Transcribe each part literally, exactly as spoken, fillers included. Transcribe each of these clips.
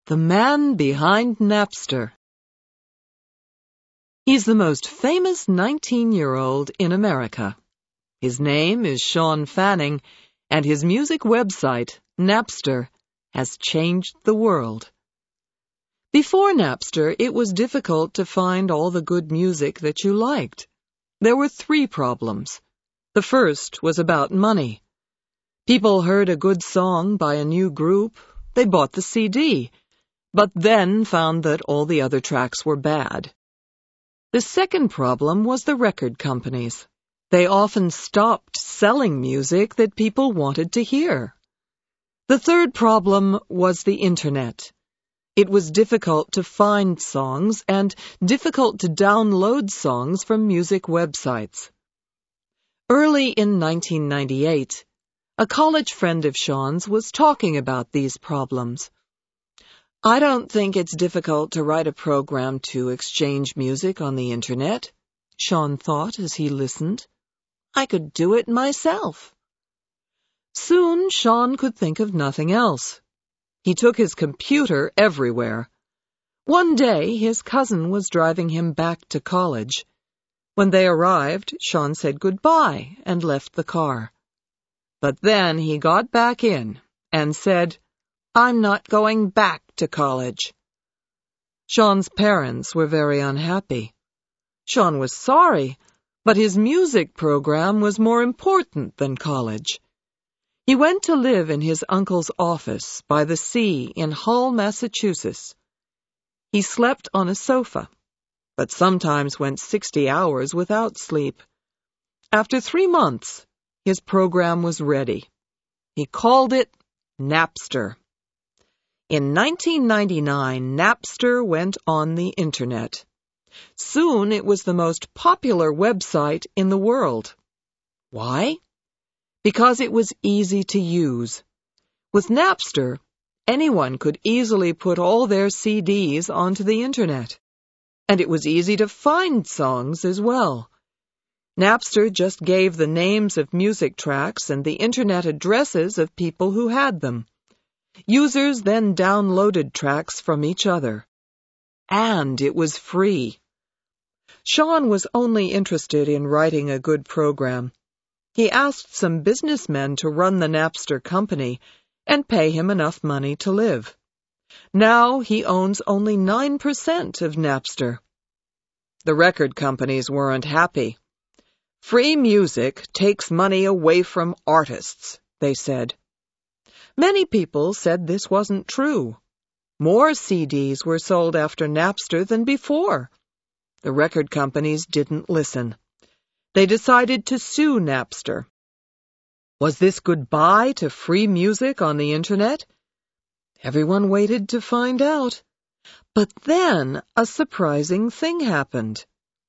The man behind Napster. He's the most famous nineteen-year-old in America. His name is Shawn Fanning, and his music website, Napster, has changed the world. Before Napster, it was difficult to find all the good music that you liked. There were three problems. The first was about money. People heard a good song by a new group, they bought the C D, but then found that all the other tracks were bad. The second problem was the record companies. They often stopped selling music that people wanted to hear. The third problem was the Internet. It was difficult to find songs and difficult to download songs from music websites. Early in nineteen ninety-eight, a college friend of Shawn's was talking about these problems. "I don't think it's difficult to write a program to exchange music on the Internet," Shawn thought as he listened. "I could do it myself." Soon, Shawn could think of nothing else. He took his computer everywhere. One day, his cousin was driving him back to college. When they arrived, Shawn said goodbye and left the car. But then he got back in and said, "I'm not going back to college." Shawn's parents were very unhappy. Shawn was sorry, but his music program was more important than college. He went to live in his uncle's office by the sea in Hull, Massachusetts. He slept on a sofa, but sometimes went sixty hours without sleep. After three months, his program was ready. He called it Napster. In nineteen ninety-nine, Napster went on the Internet. Soon it was the most popular website in the world. Why? Because it was easy to use. With Napster, anyone could easily put all their C Ds onto the Internet. And it was easy to find songs as well. Napster just gave the names of music tracks and the Internet addresses of people who had them. Users then downloaded tracks from each other. And it was free. Shawn was only interested in writing a good program. He asked some businessmen to run the Napster company and pay him enough money to live. Now he owns only nine percent of Napster. The record companies weren't happy. "Free music takes money away from artists," they said. Many people said this wasn't true. More C Ds were sold after Napster than before. The record companies didn't listen. They decided to sue Napster. Was this goodbye to free music on the Internet? Everyone waited to find out. But then a surprising thing happened.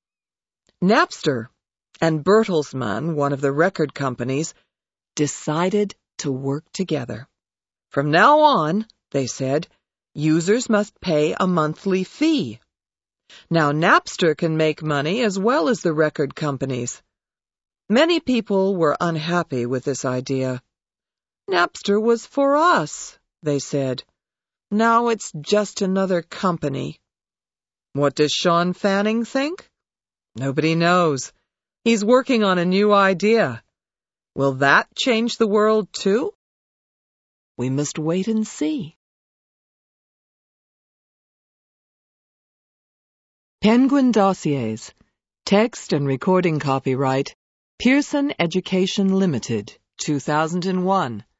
Napster and Bertelsmann, one of the record companies, decided to work together. From now on, they said, users must pay a monthly fee. Now Napster can make money as well as the record companies. Many people were unhappy with this idea. "Napster was for us," they said. "Now it's just another company." What does Shawn Fanning think? Nobody knows. He's working on a new idea. Will that change the world too? We must wait and see. Penguin Dossiers. Text and recording copyright Pearson Education Limited, two thousand one.